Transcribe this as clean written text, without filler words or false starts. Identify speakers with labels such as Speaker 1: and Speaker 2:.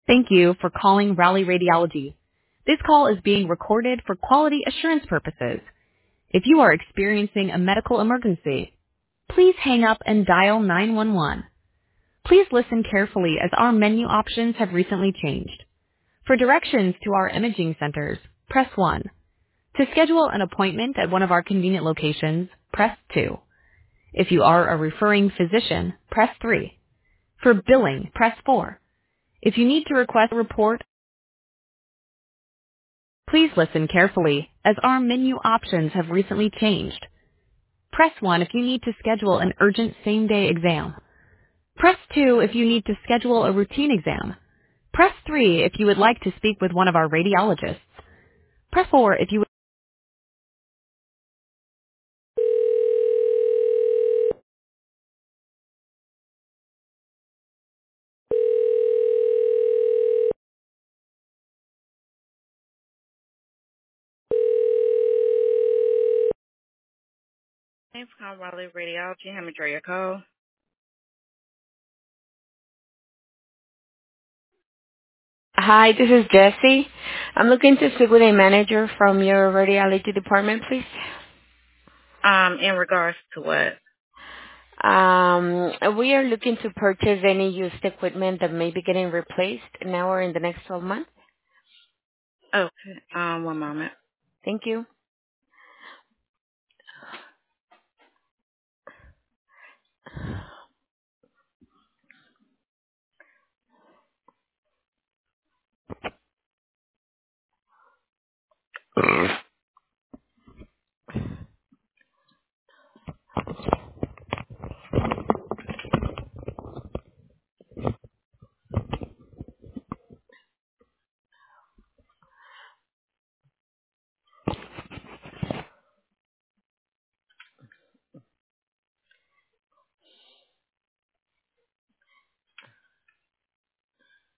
Speaker 1: Thank you for calling Raleigh Radiology. This call is being recorded for quality assurance purposes. If you are experiencing a medical emergency, please hang up and dial 911. Please listen carefully as our menu options have recently changed. For directions to our imaging centers, press 1. To schedule an appointment at one of our convenient locations, press 2. If you are a referring physician, press 3. For billing, press 4. If you need to request a report, please listen carefully as our menu options have recently changed. Press 1 if you need to schedule an urgent same-day exam. Press 2 if you need to schedule a routine exam. Press 3 if you would like to speak with one of our radiologists. Press 4 if you would. Thanks for calling Raleigh Radiology. How may I direct your call?
Speaker 2: Hi, this is Jessie. I'm looking to speak with a manager from your radiology department, please.
Speaker 1: In regards to what?
Speaker 2: We are looking to purchase any used equipment that may be getting replaced now or in the next 12 months.
Speaker 1: Okay. One moment.
Speaker 2: Thank you.